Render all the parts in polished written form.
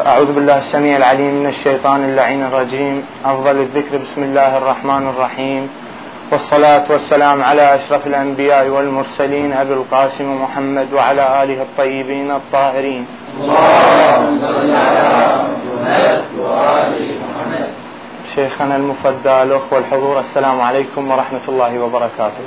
أعوذ بالله السميع العليم من الشيطان اللعين الرجيم. أفضل الذكر بسم الله الرحمن الرحيم، والصلاة والسلام على أشرف الأنبياء والمرسلين أبي القاسم محمد وعلى آله الطيبين الطاهرين. اللهم صل على محمد وآل محمد. شيخنا المفدى، الأخوة الحضور، السلام عليكم ورحمة الله وبركاته.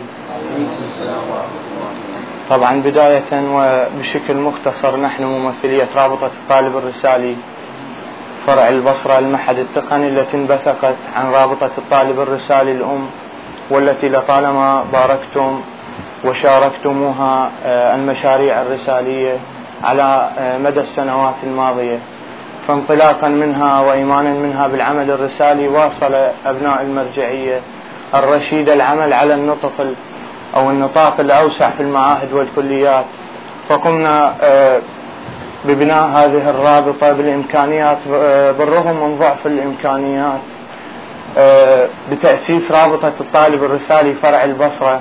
طبعا بداية وبشكل مختصر، نحن ممثلية رابطة الطالب الرسالي فرع البصرة المعهد التقني التي انبثقت عن رابطة الطالب الرسالي الأم، والتي لطالما باركتم وشاركتموها المشاريع الرسالية على مدى السنوات الماضية. فانطلاقا منها وإيمانا منها بالعمل الرسالي، واصل أبناء المرجعية الرشيدة العمل على النطاق الأوسع في المعاهد والكليات. فقمنا ببناء هذه الرابطة بالإمكانيات، بالرغم من ضعف الإمكانيات، بتأسيس رابطة الطالب الرسالي فرع البصرة.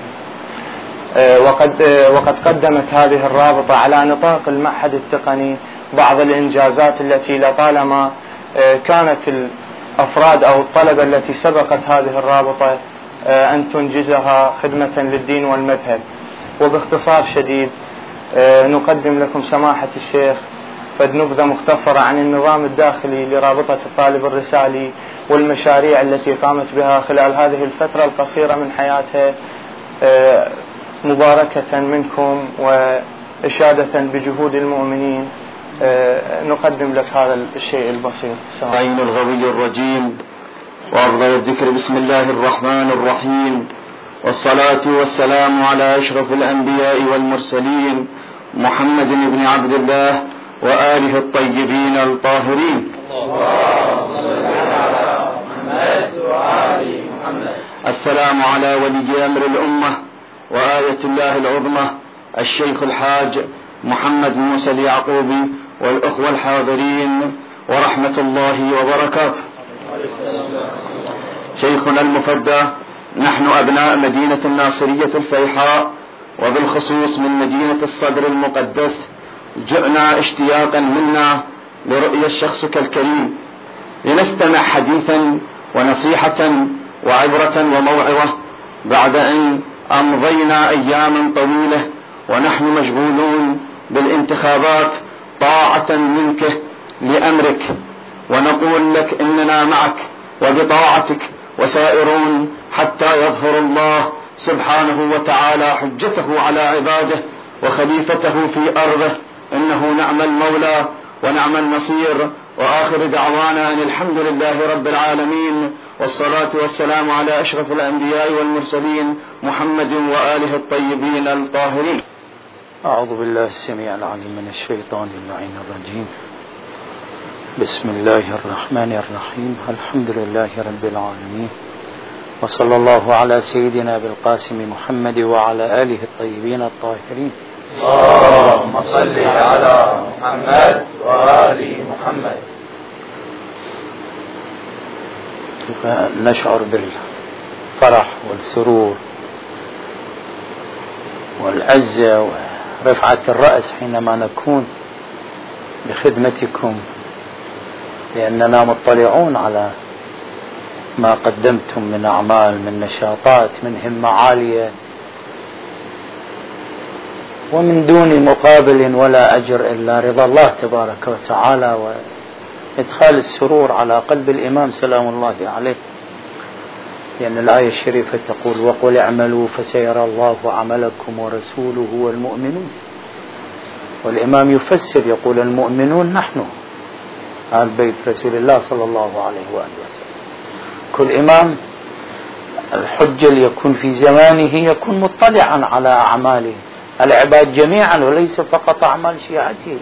وقد قدمت هذه الرابطة على نطاق المعهد التقني بعض الإنجازات التي لطالما كانت الأفراد أو الطلبة التي سبقت هذه الرابطة أن تنجزها خدمة للدين والمذهب. وباختصار شديد نقدم لكم سماحة الشيخ نبذة مختصرة عن النظام الداخلي لرابطة الطالب الرسالي والمشاريع التي قامت بها خلال هذه الفترة القصيرة من حياتها، مباركة منكم وإشادة بجهود المؤمنين. نقدم لك هذا الشيء البسيط. عين الغوي الرجيم، وأفضل الذكر بسم الله الرحمن الرحيم، والصلاة والسلام على أشرف الأنبياء والمرسلين محمد بن عبد الله وآله الطيبين الطاهرين. اللهم صل على محمد وآل محمد. السلام على ولي أمر الأمة وآية الله العظمى الشيخ الحاج محمد موسى اليعقوبي والأخوة الحاضرين ورحمة الله وبركاته. شيخنا المفدى، نحن أبناء مدينة الناصرية الفيحاء، وبالخصوص من مدينة الصدر المقدس، جئنا اشتياقا منا لرؤية شخصك الكريم، لنستمع حديثا ونصيحة وعبرة وموعظة بعد أن أمضينا أياما طويلة ونحن مشغولون بالانتخابات طاعة منك لأمرك، ونقول لك إننا معك وبطاعتك وسائرون حتى يظهر الله سبحانه وتعالى حجته على عباده وخليفته في أرضه، إنه نعم المولى ونعم النصير. وآخر دعوانا أن الحمد لله رب العالمين، والصلاة والسلام على أشرف الأنبياء والمرسلين محمد وآله الطيبين الطاهرين. أعوذ بالله السميع العليم من الشيطان اللعين الرجيم. بسم الله الرحمن الرحيم. الحمد لله رب العالمين، وصلى الله على سيدنا بالقاسم محمد وعلى آله الطيبين الطاهرين. اللهم صل على محمد وآل محمد. نشعر بالفرح والسرور والعزة ورفعة الرأس حينما نكون بخدمتكم، لأننا مطلعون على ما قدمتم من أعمال، من نشاطات، من همة عالية، ومن دون مقابل ولا أجر إلا رضا الله تبارك وتعالى وإدخال السرور على قلب الإمام سلام الله عليه. لأن الآية الشريفة تقول: وقل اعملوا فسيرى الله عملكم ورسوله والمؤمنون. والإمام يفسر يقول: المؤمنون نحن آل بيت رسول الله صلى الله عليه وآله وسلم. كل إمام الحجة ليكون في زمانه يكون مطلعا على أعماله العباد جميعا، وليس فقط أعمال شيعته.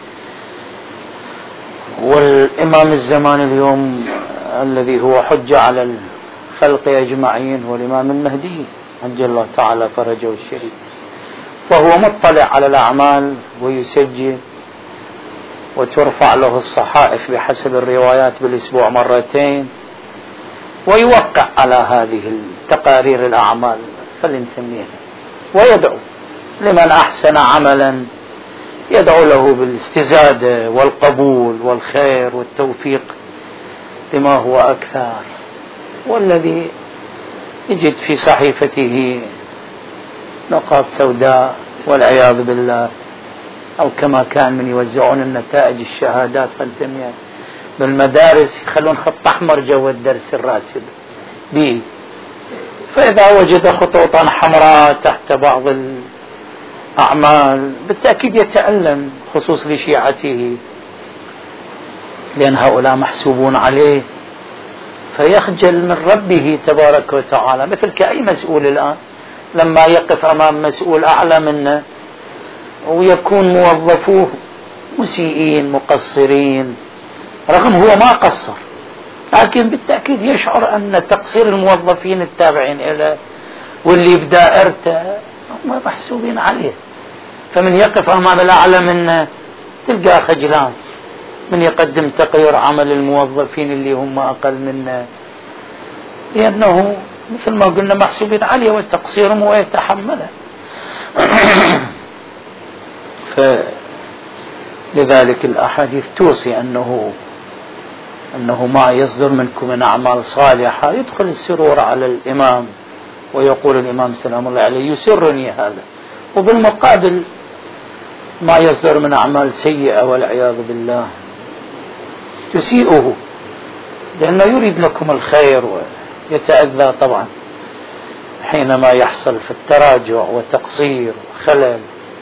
والإمام الزمان اليوم الذي هو حجة على الخلق أجمعين هو الإمام المهدي عجل الله تعالى فرجه الشريف، فهو مطلع على الأعمال ويسجل، وترفع له الصحائف بحسب الروايات بالأسبوع مرتين، ويوقع على هذه التقارير الأعمال فلنسميها، ويدعو لمن أحسن عملا يدعو له بالاستزادة والقبول والخير والتوفيق لما هو أكثر، والذي يجد في صحيفته نقاط سوداء والعياذ بالله، أو كما كان من يوزعون النتائج الشهادات فنسميها بالمدارس يخلون خط أحمر جو الدرس الراسب به، فإذا وجد خطوطا حمراء تحت بعض الأعمال بالتأكيد يتألم، خصوص لشيعته، لأن هؤلاء محسوبون عليه، فيخجل من ربه تبارك وتعالى، مثل كأي مسؤول الآن لما يقف أمام مسؤول أعلى منه ويكون موظفوه مسيئين مقصرين، رغم هو ما قصر، لكن بالتأكيد يشعر أن تقصير الموظفين التابعين إليه واللي بدائرته هم محسوبين عليه، فمن يقف أمام الأعلى منه تلقى خجلان، من يقدم تقرير عمل الموظفين اللي هم أقل منه، لأنه مثل ما قلنا محسوبين عليه وتقصيرهم ويتحمله. فلذلك الأحاديث توصي أنه ما يصدر منكم من أعمال صالحة يدخل السرور على الإمام، ويقول الإمام سلام الله عليه يسرني هذا، وبالمقابل ما يصدر من أعمال سيئة والعياذ بالله تسيئه، لأنه يريد لكم الخير ويتأذى طبعا حينما يحصل في التراجع وتقصير وخلل.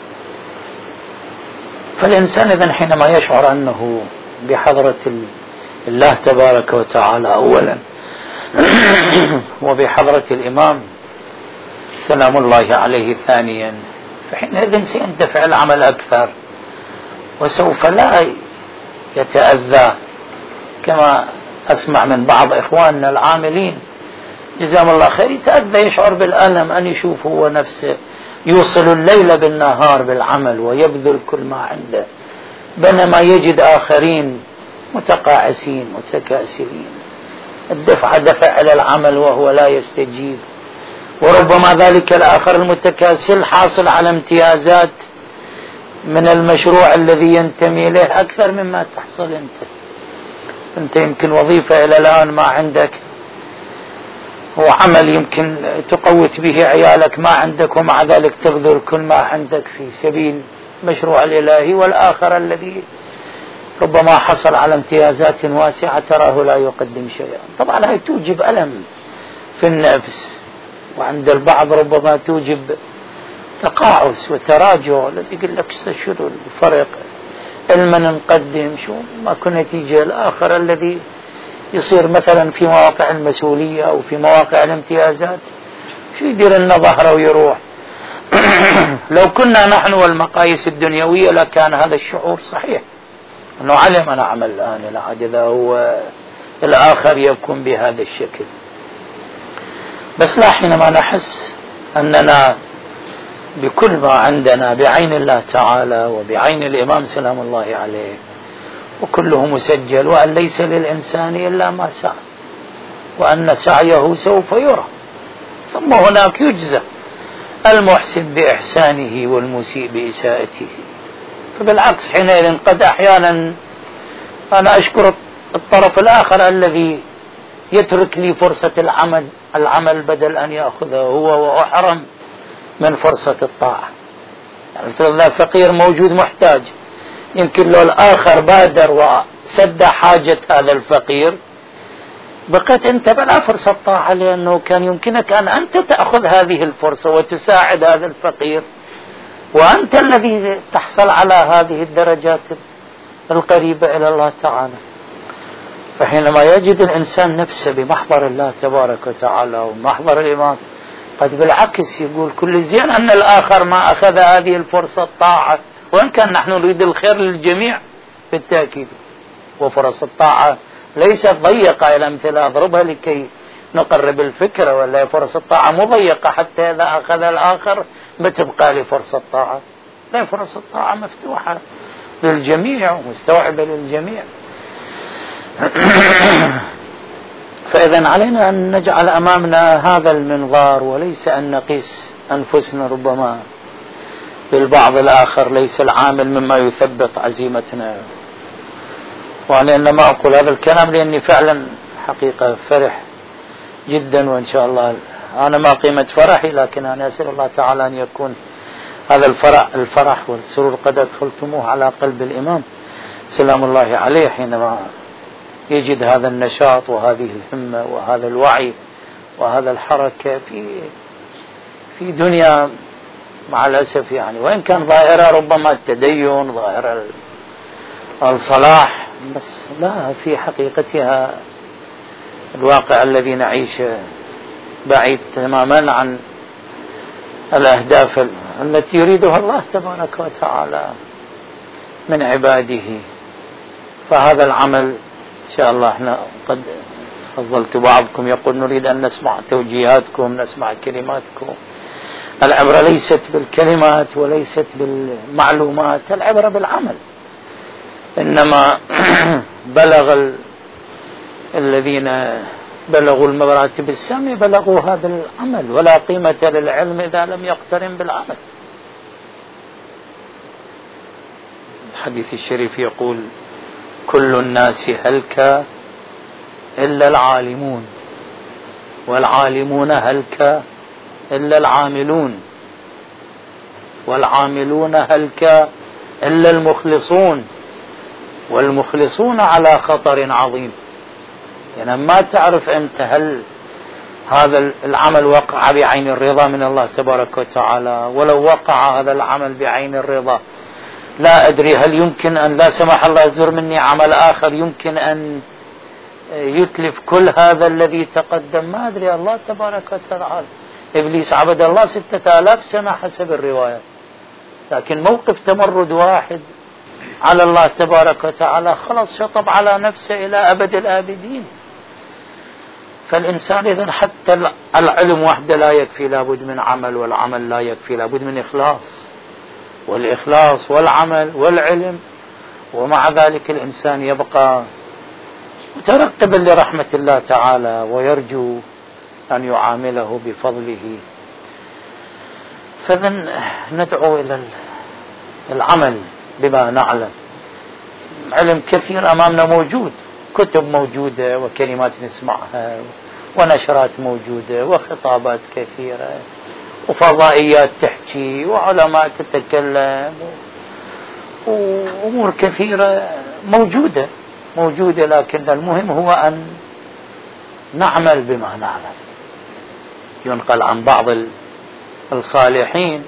فالإنسان إذن حينما يشعر أنه بحضرة الله تبارك وتعالى أولا وبحضرة الإمام سلام الله عليه ثانيا، فحينئذ سيندفع العمل أكثر وسوف لا يتأذى، كما أسمع من بعض إخواننا العاملين جزاهم الله خير يتأذى، يشعر بالألم أن يشوف هو نفسه يوصل الليل بالنهار بالعمل ويبذل كل ما عنده، بينما يجد آخرين متقاعسين متكاسلين، الدفع دفع إلى العمل وهو لا يستجيب، وربما ذلك الآخر المتكاسل حاصل على امتيازات من المشروع الذي ينتمي إليه أكثر مما تحصل أنت يمكن وظيفة إلى الآن ما عندك، هو عمل يمكن تقوت به عيالك ما عندك، ومع ذلك تبذل كل ما عندك في سبيل مشروع الإلهي، والآخر الذي ربما حصل على امتيازات واسعة تراه لا يقدم شيئا. طبعا هي توجب ألم في النفس، وعند البعض ربما توجب تقاعس وتراجع، الذي يقول لك شنو الفرق علما نقدم شو ما كنا نتيجة، الآخر الذي يصير مثلا في مواقع المسؤولية أو في مواقع الامتيازات شو يدير لنا ظهره ويروح. لو كنا نحن والمقاييس الدنيوية لكان هذا الشعور صحيح، أنه علم أنا أعمل الآن العاد إذا هو الآخر يكون بهذا الشكل. بس لا، حينما نحس أننا بكل ما عندنا بعين الله تعالى وبعين الإمام سلام الله عليه وكله مسجل، وأن ليس للإنسان إلا ما سعى، وأن سعيه سوف يرى، ثم هناك يجزى المحسن بإحسانه والمسيء بإساءته. فبالعكس حينئذ قد أحيانا أنا أشكر الطرف الآخر الذي يترك لي فرصة العمل بدل أن يأخذه هو وأحرم من فرصة الطاعة. يعني مثلا فقير موجود محتاج، يمكن لو الآخر بادر وسد حاجة هذا الفقير بقيت أنت بلا فرصة طاعة، لأنه كان يمكنك أن أنت تأخذ هذه الفرصة وتساعد هذا الفقير، وأنت الذي تحصل على هذه الدرجات القريبة إلى الله تعالى. فحينما يجد الإنسان نفسه بمحضر الله تبارك وتعالى ومحضر الإمام، قد بالعكس يقول كل زين أن الآخر ما أخذ هذه الفرصة الطاعة، وإن كان نحن نريد الخير للجميع بالتأكيد، وفرص الطاعة ليست ضيقة إلى مثل أضربها لكي نقرب الفكرة، ولا فرص الطاعة مضيقة حتى إذا أخذ الآخر بتبقى لفرصة الطاعة، لا، فرص الطاعة مفتوحة للجميع ومستوعبة للجميع. فإذا علينا أن نجعل أمامنا هذا المنظار، وليس أن نقيس أنفسنا ربما للبعض الآخر ليس العامل مما يثبط عزيمتنا. وأنا إنما أقول هذا الكلام لأني فعلا حقيقة فرح جدا، وإن شاء الله أنا ما قيمة فرحي، لكن أنا أسأل الله تعالى أن يكون هذا الفرح والسرور قد أدخلتموه على قلب الإمام سلام الله عليه حينما يجد هذا النشاط وهذه الهمة وهذا الوعي وهذا الحركة في دنيا مع الأسف يعني، وإن كان ظاهرة ربما التدين، ظاهرة الصلاح، بس لا في حقيقتها الواقع الذي نعيشه بعيد تماما عن الأهداف التي يريدها الله تبارك وتعالى من عباده. فهذا العمل إن شاء الله احنا قد تفضلت، بعضكم يقول نريد أن نسمع توجيهاتكم، نسمع كلماتكم. العبرة ليست بالكلمات وليست بالمعلومات، العبرة بالعمل. إنما بلغ الذين بلغوا المراتب السامية بلغوها بالعمل، ولا قيمة للعلم إذا لم يقترن بالعمل. الحديث الشريف يقول كل الناس هلك إلا العالمون، والعالمون هلك إلا العاملون، والعاملون هلك إلا المخلصون، والمخلصون على خطر عظيم. يعني ما تعرف أنت هل هذا العمل وقع بعين الرضا من الله تبارك وتعالى، ولو وقع هذا العمل بعين الرضا لا أدري هل يمكن أن لا سمح الله يصدر مني عمل آخر يمكن أن يتلف كل هذا الذي تقدم، ما أدري. الله تبارك وتعالى إبليس عبد الله 6000 سنة حسب الرواية، لكن موقف تمرد واحد على الله تبارك وتعالى خلص شطب على نفسه إلى أبد الآبدين. فالإنسان إذن حتى العلم وحده لا يكفي، لابد من عمل، والعمل لا يكفي، لابد من إخلاص، والإخلاص والعمل والعلم. ومع ذلك الإنسان يبقى مترقبا لرحمة الله تعالى ويرجو أن يعامله بفضله. فمن ندعو إلى العمل بما نعلم. علم كثير أمامنا موجود، كتب موجودة وكلمات نسمعها ونشرات موجودة وخطابات كثيرة وفضائيات تحكي وعلماء تتكلم وأمور كثيرة موجودة، لكن المهم هو أن نعمل بما نعلم. ينقل عن بعض الصالحين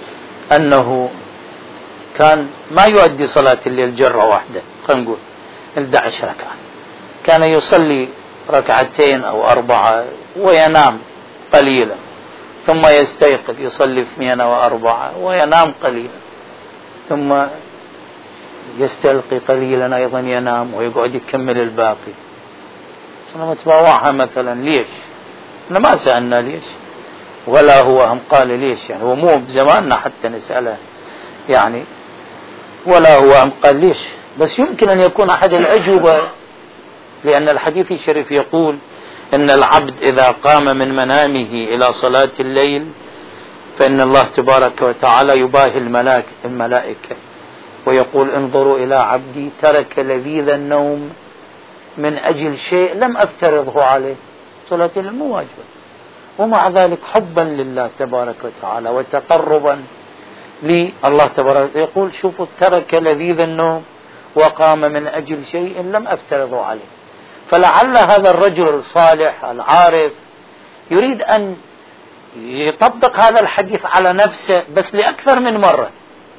أنه كان ما يؤدي صلاة الليل جرة واحدة، خلينا نقول 11 ركعة، كان يصلي 2 أو 4 وينام قليلا، ثم يستيقظ يصلي 2 و4 وينام قليلا، ثم يستلقي قليلا أيضا ينام ويقعد يكمل الباقي. أنا متباوعها مثلا ليش؟ أنا ما سألنا ليش، ولا هو هم قال ليش، يعني هو مو بزماننا حتى نسأله يعني، ولا هو هم قال ليش، بس يمكن أن يكون أحد الأجوبة. لأن الحديث الشريف يقول إن العبد إذا قام من منامه إلى صلاة الليل فإن الله تبارك وتعالى يباهي الملائكة ويقول انظروا إلى عبدي ترك لذيذ النوم من أجل شيء لم أفترضه عليه. صلاة الليل مو واجبة، ومع ذلك حبا لله تبارك وتعالى وتقربا لله تبارك يقول شوفوا ترك لذيذ النوم وقام من أجل شيء لم أفترضه عليه. فلعل هذا الرجل الصالح العارف يريد أن يطبق هذا الحديث على نفسه بس لأكثر من مرة.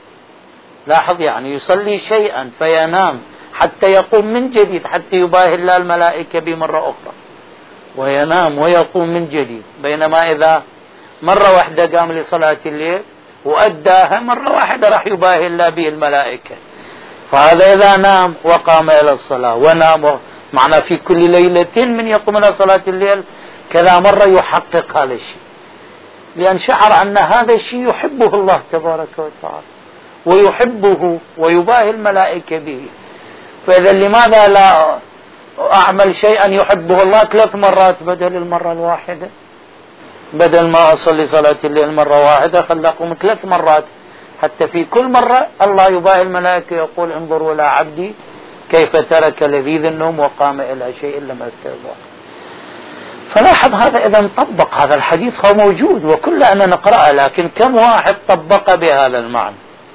لاحظ يعني يصلي شيئا فينام حتى يقوم من جديد حتى يباهي الله الملائكة بمرة أخرى، وينام ويقوم من جديد، بينما إذا مرة واحدة قام لصلاة الليل وأداها مرة واحدة راح يباهي الله به الملائكة. فهذا إذا نام وقام إلى الصلاة ونام معنى في كل ليلة من يقوم إلى صلاة الليل كذا مرة يحقق هذا الشيء، لأن شعر أن هذا الشيء يحبه الله تبارك وتعالى ويحبه ويباهي الملائكة به. فإذا لماذا لا أعمل شيئا يحبه الله 3 مرات بدل المرة الواحدة؟ بدل ما أصلي صلاة الليل مرة واحدة خل أقوم 3 مرات حتى في كل مرة الله يباهي الملائكة يقول انظروا إلى عبدي كيف ترك لذيذ النوم وقام إلى شيء لم يتبع. فلاحظ هذا إذا طبق هذا الحديث هو موجود وكل أنا نقرأه، لكن كم واحد طبق بهذا المعنى؟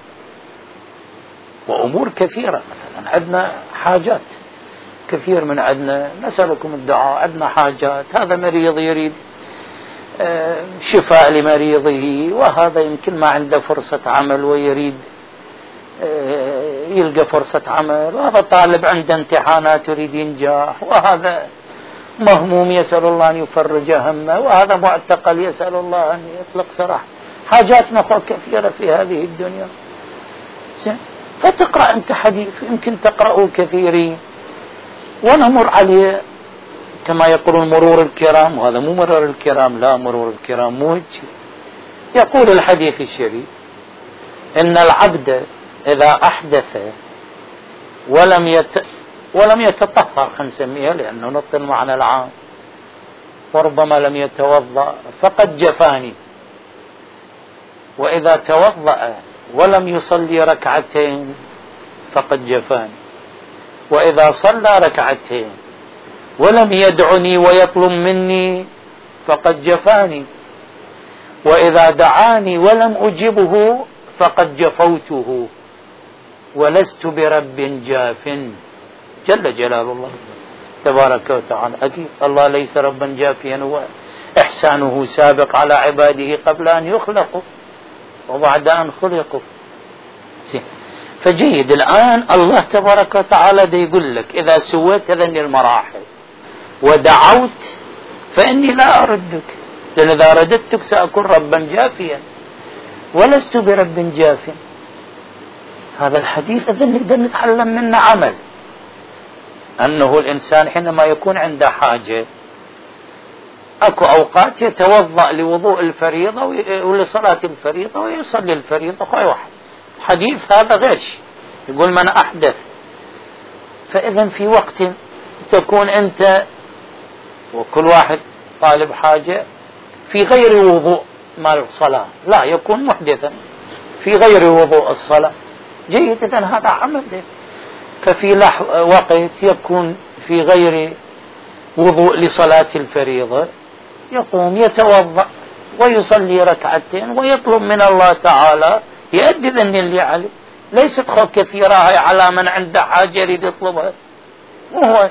وأمور كثيرة، مثلا عندنا حاجات كثير من عندنا نسألكم الدعاء، عندنا حاجات، هذا مريض يريد شفاء لمريضه، وهذا يمكن ما عنده فرصة عمل ويريد يلقى فرصة عمل، وهذا طالب عنده امتحانات يريد ينجح، وهذا مهموم يسأل الله أن يفرج همه، وهذا معتقل يسأل الله أن يطلق سراحه. حاجاتنا كثيرة في هذه الدنيا. فتقرأ أنت حديث يمكن تقرأه كثيرين ونمر عليه كما يقولون مرور الكرام، وهذا مو مرور الكرام، لا مرور الكرام موجه. يقول الحديث الشريف إن العبد إذا أحدث ولم يتطهر، نسميها لأنه نطل المعنى العام، وربما لم يتوضأ فقد جفاني، وإذا توضأ ولم يصلي ركعتين فقد جفاني، وإذا صلى ركعتين ولم يدعني ويطلب مني فقد جفاني، وإذا دعاني ولم أجبه فقد جفوته، ولست برب جاف. جل جلال الله تبارك وتعالى. أكيد الله ليس ربا جافيا، وإحسانه سابق على عباده قبل أن يخلقوا وبعد أن خلقوا. فجيد الآن الله تبارك وتعالى دي يقول لك إذا سويت هذين المراحل ودعوت فإني لا أردك، لأن إذا رددتك سأكون ربا جافيا ولست برب جاف. هذا الحديث إذن نقدر نتعلم منه عمل، أنه الإنسان حينما يكون عنده حاجة أكو أوقات يتوضأ لوضوء الفريضة ولصلاة الفريضة ويصلي الفريضة. خير واحد حديث هذا غير شيء، يقول من أحدث. فإذا في وقت تكون أنت وكل واحد طالب حاجة في غير وضوء مال الصلاة، لا يكون محدثا في غير وضوء الصلاة، جيد، إذن هذا عمل ده. ففي وقت يكون في غير وضوء لصلاة الفريضة يقوم يتوضأ ويصلي ركعتين ويطلب من الله تعالى يؤدي ذن اللي عليه. ليست خو كثيرة هي على من عنده حاجة يريد يطلبها، وهو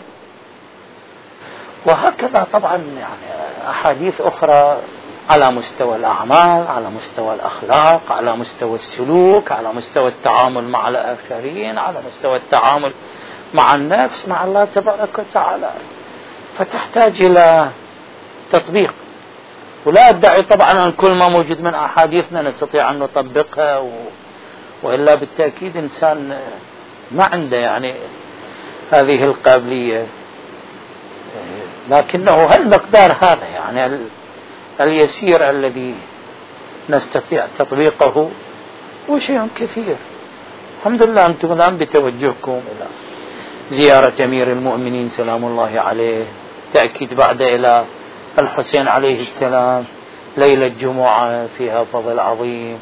وهكذا. طبعا يعني أحاديث أخرى على مستوى الأعمال، على مستوى الأخلاق، على مستوى السلوك، على مستوى التعامل مع الآخرين، على مستوى التعامل مع النفس مع الله تبارك وتعالى. فتحتاج إلى تطبيق. ولا أدعي طبعا أن كل ما موجود من أحاديثنا نستطيع أن نطبقها، وإلا بالتأكيد إنسان ما عنده يعني هذه القابلية، لكنه هالمقدار هذا يعني اليسير الذي نستطيع تطبيقه وشيء كثير. الحمد لله أنتم الآن بتوجهكم إلى زيارة أمير المؤمنين سلام الله عليه، تأكيد بعد إلى الحسين عليه السلام، ليلة جمعة فيها فضل عظيم.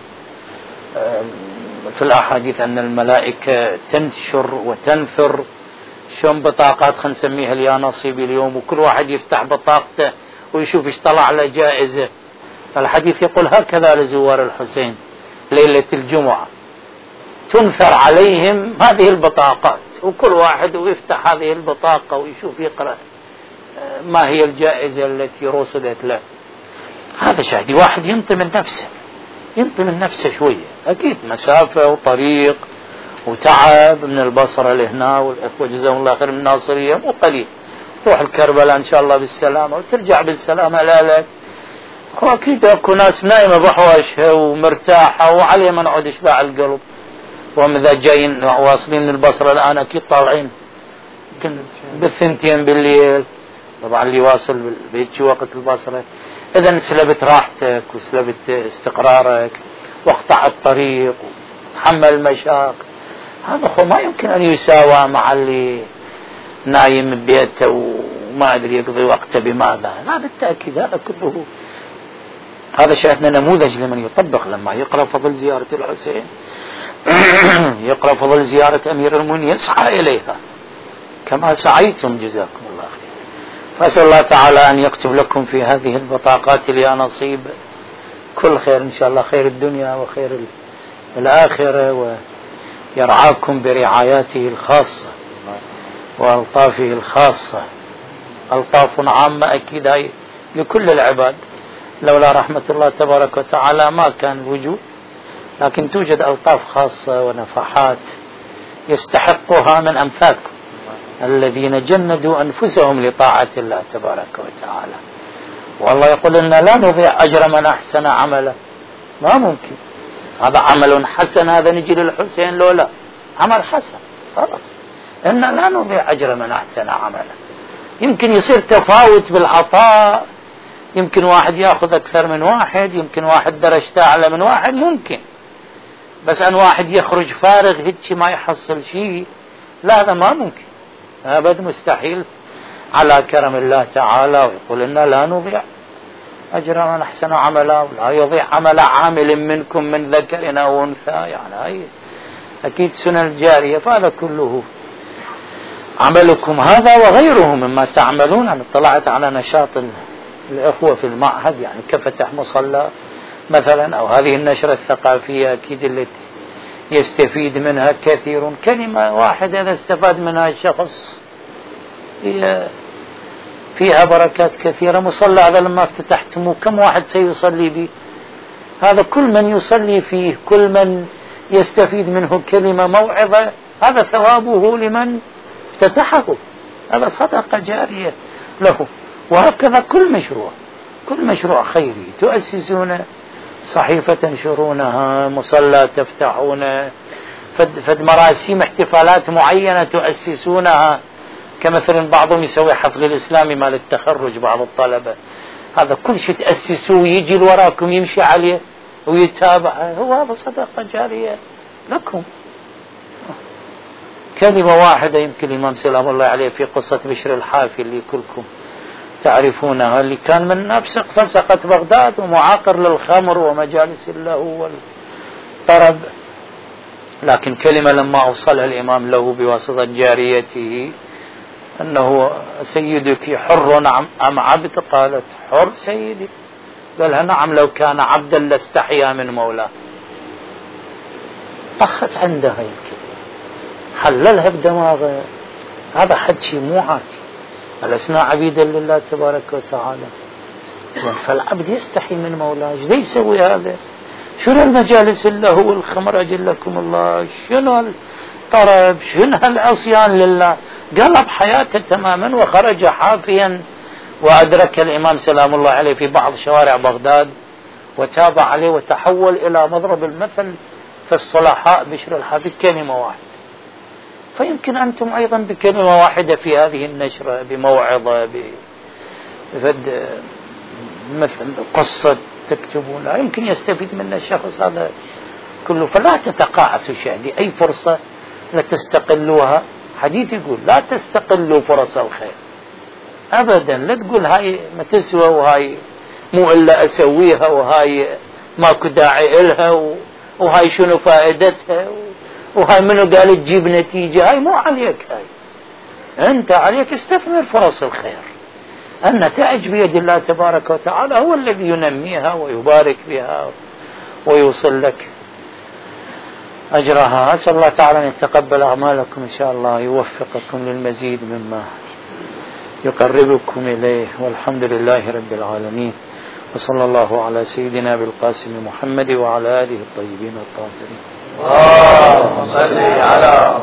في الأحاديث أن الملائكة تنشر وتنثر شون بطاقات خلينا نسميها يا نصيبي اليوم، وكل واحد يفتح بطاقته ويشوف ايش طلع له جائزة. الحديث يقول هكذا لزوار الحسين ليلة الجمعة تنثر عليهم هذه البطاقات، وكل واحد ويفتح هذه البطاقة ويشوف يقرأ ما هي الجائزة التي رصدت له. هذا شاهدي واحد ينطي من نفسه شوية، أكيد مسافة وطريق وتعب من البصرة لهنا، والأخوة جزاهم الله خير من الناصرية مو قليل، تروح الكربلاء إن شاء الله بالسلامة وترجع بالسلامة. لا لك أكيد أكو ناس نايمة بحواشها ومرتاحة وعليه ما نعود إشباع القلب، وهم إذا جايين واصلين من البصرة الآن أكيد طالعين يمكن بالثنتين بالليل، طبعا اللي واصل بالبيت وقت البصرة. إذا سلبت راحتك وسلبت استقرارك واقطع الطريق وتحمل المشاق. هذا هو ما يمكن أن يساوى مع اللي نايم ببيته وما أدري يقضي وقته بماذا. لا بالتأكيد هذا كله هذا شاهدنا نموذج لمن يطبق لما يقرأ فضل زيارة الحسين يقرأ فضل زيارة أمير المؤمنين يسعى إليها كما سعيتم جزاكم الله خير. فأسأل الله تعالى أن يكتب لكم في هذه البطاقات لي نصيب كل خير إن شاء الله، خير الدنيا وخير الآخرة، ويرعاكم برعاياته الخاصة وألطافه الخاصة. ألطاف عامة أكيد هاي لكل العباد، لولا رحمة الله تبارك وتعالى ما كان الوجود، لكن توجد ألطاف خاصة ونفحات يستحقها من أمثالكم الذين جندوا أنفسهم لطاعة الله تبارك وتعالى. والله يقول إن لا نضيع أجر من أحسن عملا، ما ممكن هذا عمل حسن هذا نجي للحسين لولا عمل حسن خلاص، إن لا نضيع أجر من أحسن عملا. يمكن يصير تفاوت بالعطاء، يمكن واحد يأخذ أكثر من واحد، يمكن واحد درجته أعلى من واحد ممكن، بس أن واحد يخرج فارغ هيك ما يحصل شيء، لا هذا ما ممكن أبد، مستحيل على كرم الله تعالى. ويقول إنا لا نضيع أجر من أحسن عملا ولا يضيع عمل عامل منكم من ذكر أو أنثى، يعني هي أكيد سنن جارية. فهذا كله عملكم هذا وغيره مما تعملون. أنا اطلعت على نشاط الأخوة في المعهد، يعني كفتح مصلى مثلا، أو هذه النشرة الثقافية أكيد التي يستفيد منها كثير. كلمة واحدة إذا استفاد منها الشخص فيها بركات كثيرة. مصلى هذا لما افتتحتموه كم واحد سيصلي به؟ هذا كل من يصلي فيه، كل من يستفيد منه كلمة موعظة، هذا ثوابه لمن افتتحه، هذا صدقة جارية له. وهكذا كل مشروع خيري تؤسسون صحيفة تنشرونها، مصلى تفتحونه، فد مراسيم احتفالات معينة تؤسسونها، كمثلا بعضهم يسوي حفل الإسلامي مال التخرج بعض الطلبة، هذا كل شيء تأسسوه يجي وراكم يمشي عليه ويتابع، هو هذا صدقة جارية لكم. كلمة واحدة يمكن الإمام سلام الله عليه في قصة بشر الحافي اللي كلكم تعرفونها، اللي كان من أفسق فسقة بغداد ومعاقر للخمر ومجالس اللهو والطرب، لكن كلمة لما أوصلها الإمام له بواسطة جاريته أنه سيدك حر أم عبد؟ قالت حر سيدي. قالها نعم لو كان عبدا لاستحيا من مولاه. طخت عندها الكلمة، حللها بدماغه، هذا حد شيء مو عادي، ألسنا عبيدا لله تبارك وتعالى؟ فالعبد يستحي من مولاه، ايش يسوي هذا؟ شنو المجالس اللهو والخمر أجلكم الله، شنو الطرب، شنو العصيان لله؟ قلب حياته تماما وخرج حافيا. وأدرك الإمام سلام الله عليه في بعض شوارع بغداد وتابع عليه وتحول إلى مضرب المثل في الصلحاء بشر الحافي كلمة واحدة. فيمكن أنتم أيضا بكلمة واحدة في هذه النشرة، بموعظة، بفد مثل قصة تكتبونها، يمكن يستفيد منها الشخص هذا كله. فلا تتقاعسوا شهدي، أي فرصة لا تستقلوها. حديث يقول لا تستقلوا فرص الخير أبدا، لا تقول هاي ما تسوى وهاي مو إلا أسويها وهاي ماكو داعي إلها وهاي شنو فائدتها وهاي منو قال تجيب نتيجة. هاي مو عليك، هاي أنت عليك استثمر فرص الخير. النتائج بيد الله تبارك وتعالى، هو الذي ينميها ويبارك بها ويوصل لك أجرها. أسأل الله تعالى أن يتقبل أعمالكم إن شاء الله، يوفقكم للمزيد مما يقربكم إليه، والحمد لله رب العالمين، وصلى الله على سيدنا بالقاسم محمد وعلى آله الطيبين الطاهرين. اللهم صل على